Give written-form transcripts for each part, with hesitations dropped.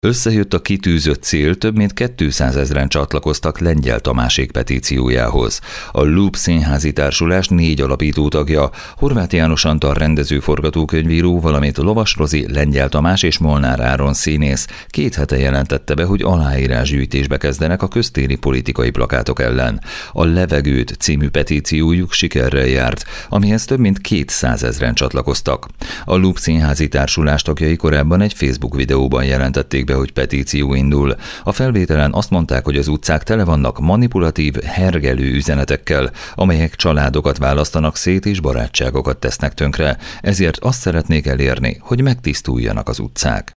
Összejött a kitűzött cél, több mint 200 000-en csatlakoztak Lengyel Tamásék petíciójához. A Loop Színházi Társulás 4 alapító tagja, Horváth János Antal rendező forgatókönyvíró, valamint Lovas Rozi, Lengyel Tamás és Molnár Áron színész 2 hete jelentette be, hogy aláírásgyűjtésbe kezdenek a köztéri politikai plakátok ellen. A Levegőt című petíciójuk sikerrel járt, amihez több mint 200 000-en csatlakoztak. A Loop Színházi Társulás tagjai korábban egy Facebook videóban jelentették be, hogy petíció indul. A felvételen azt mondták, hogy az utcák tele vannak manipulatív, hergelő üzenetekkel, amelyek családokat választanak szét és barátságokat tesznek tönkre, ezért azt szeretnék elérni, hogy megtisztuljanak az utcák.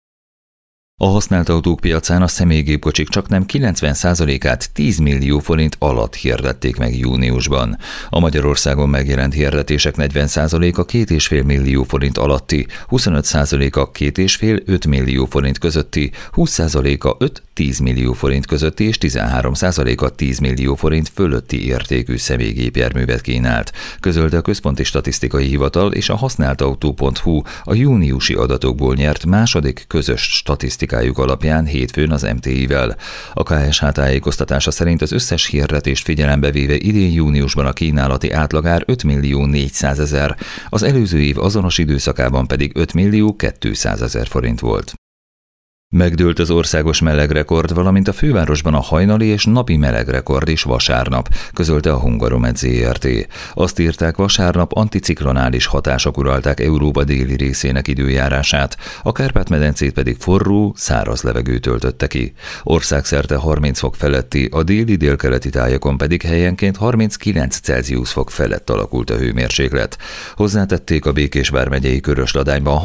A használt autók piacán a személygépkocsik csaknem 90%-át 10 millió forint alatt hirdették meg júniusban. A Magyarországon megjelent hirdetések 40%-a 2,5 millió forint alatti, 25%-a 2,5-5 millió forint közötti, 20%-a 5-10 millió forint közötti és 13%-a 10 millió forint fölötti értékű személygépjárművet kínált, közölte a Központi Statisztikai Hivatal és a használtautó.hu a júniusi adatokból nyert második közös statisztikájuk alapján hétfőn az MTI-vel. A KSH tájékoztatása szerint az összes hirdetést figyelembe véve idén júniusban a kínálati átlagár 5.400.000, az előző év azonos időszakában pedig 5.200.000 forint volt. Megdőlt az országos melegrekord, valamint a fővárosban a hajnali és napi melegrekord is vasárnap, közölte a Hungaromed Zrt. Azt írták, vasárnap anticiklonális hatások uralták Európa déli részének időjárását, a Kárpát-medencét pedig forró, száraz levegő töltötte ki. Országszerte 30 fok feletti, a déli-délkeleti tájakon pedig helyenként 39 Celsius fok felett alakult a hőmérséklet. Hozzátették, a Békés vármegyei Körösladányban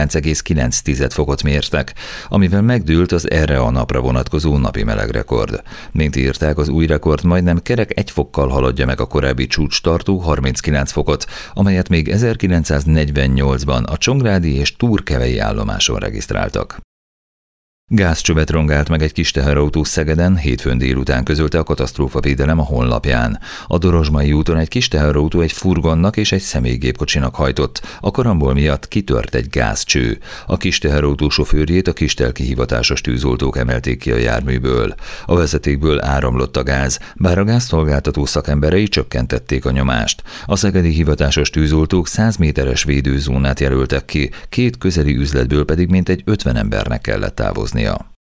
39,9 fokot mértek, amivel megdőlt az erre a napra vonatkozó napi melegrekord. Mint írták, az új rekord majdnem kerek 1 fokkal haladja meg a korábbi csúcs tartó 39 fokot, amelyet még 1948-ban a csongrádi és túrkevei állomáson regisztráltak. Gázcsövet rongált meg egy kis teherautó Szegeden, hétfőn délután, közölte a katasztrófavédelem a honlapján. A Dorozsmai úton egy kis teherautó egy furgonnak és egy személygépkocsinak hajtott. A karambol miatt kitört egy gázcső. A kis teherautó sofőrjét a Kistelki hivatásos tűzoltók emelték ki a járműből. A vezetékből áramlott a gáz, bár a gázszolgáltató szakemberei csökkentették a nyomást. A szegedi hivatásos tűzoltók 100 méteres védőzónát jelöltek ki, 2 közeli üzletből pedig mintegy 50 embernek kellett távozni.